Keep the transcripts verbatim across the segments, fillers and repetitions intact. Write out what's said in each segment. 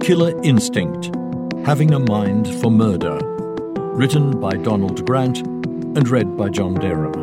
Killer Instinct – Having a Mind for Murder. Written by Donald Grant and read by John Derham.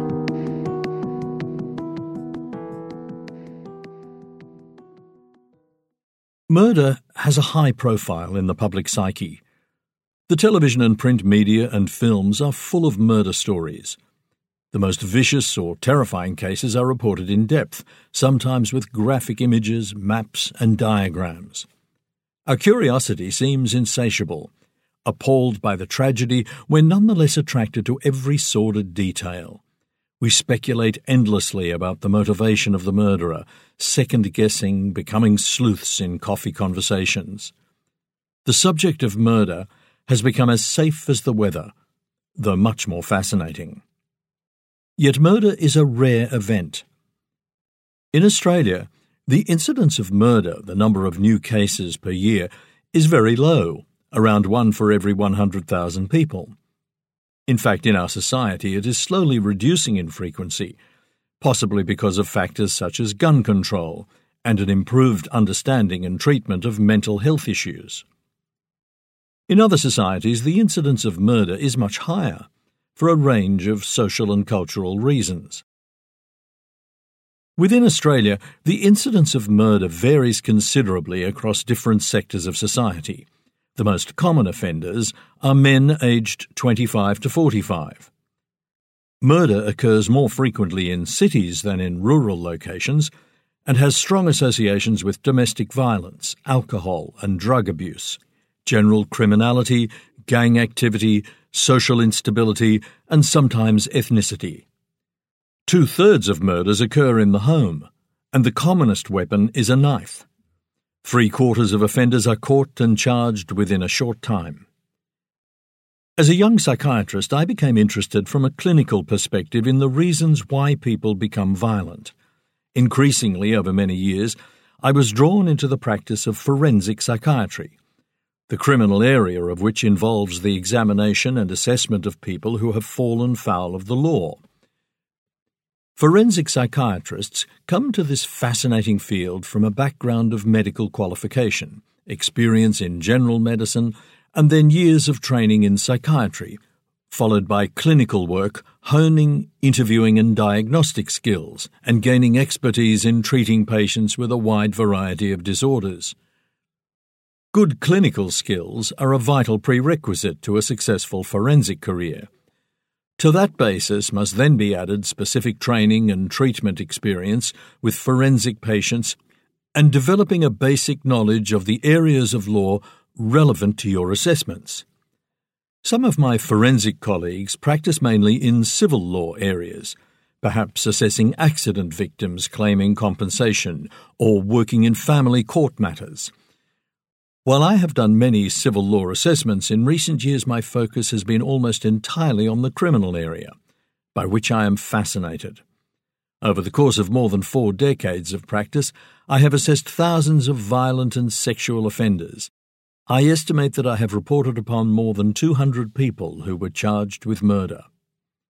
Murder has a high profile in the public psyche. The television and print media and films are full of murder stories. The most vicious or terrifying cases are reported in depth, sometimes with graphic images, maps, and diagrams. Our curiosity seems insatiable. Appalled by the tragedy, we're nonetheless attracted to every sordid detail. We speculate endlessly about the motivation of the murderer, second-guessing, becoming sleuths in coffee conversations. The subject of murder has become as safe as the weather, though much more fascinating. Yet murder is a rare event. In Australia, the incidence of murder, the number of new cases per year, is very low, around one for every one hundred thousand people. In fact, in our society, it is slowly reducing in frequency, possibly because of factors such as gun control and an improved understanding and treatment of mental health issues. In other societies, the incidence of murder is much higher, for a range of social and cultural reasons. Within Australia, the incidence of murder varies considerably across different sectors of society. The most common offenders are men aged twenty-five to forty-five. Murder occurs more frequently in cities than in rural locations and has strong associations with domestic violence, alcohol and drug abuse, general criminality, gang activity, social instability, and sometimes ethnicity. Two-thirds of murders occur in the home, and the commonest weapon is a knife. Three-quarters of offenders are caught and charged within a short time. As a young psychiatrist, I became interested from a clinical perspective in the reasons why people become violent. Increasingly, over many years, I was drawn into the practice of forensic psychiatry, the criminal area of which involves the examination and assessment of people who have fallen foul of the law. Forensic psychiatrists come to this fascinating field from a background of medical qualification, experience in general medicine, and then years of training in psychiatry, followed by clinical work, honing, interviewing and diagnostic skills, and gaining expertise in treating patients with a wide variety of disorders. Good clinical skills are a vital prerequisite to a successful forensic career. To that basis must then be added specific training and treatment experience with forensic patients and developing a basic knowledge of the areas of law relevant to your assessments. Some of my forensic colleagues practice mainly in civil law areas, perhaps assessing accident victims claiming compensation or working in family court matters. While I have done many civil law assessments, in recent years my focus has been almost entirely on the criminal area, by which I am fascinated. Over the course of more than four decades of practice, I have assessed thousands of violent and sexual offenders. I estimate that I have reported upon more than two hundred people who were charged with murder.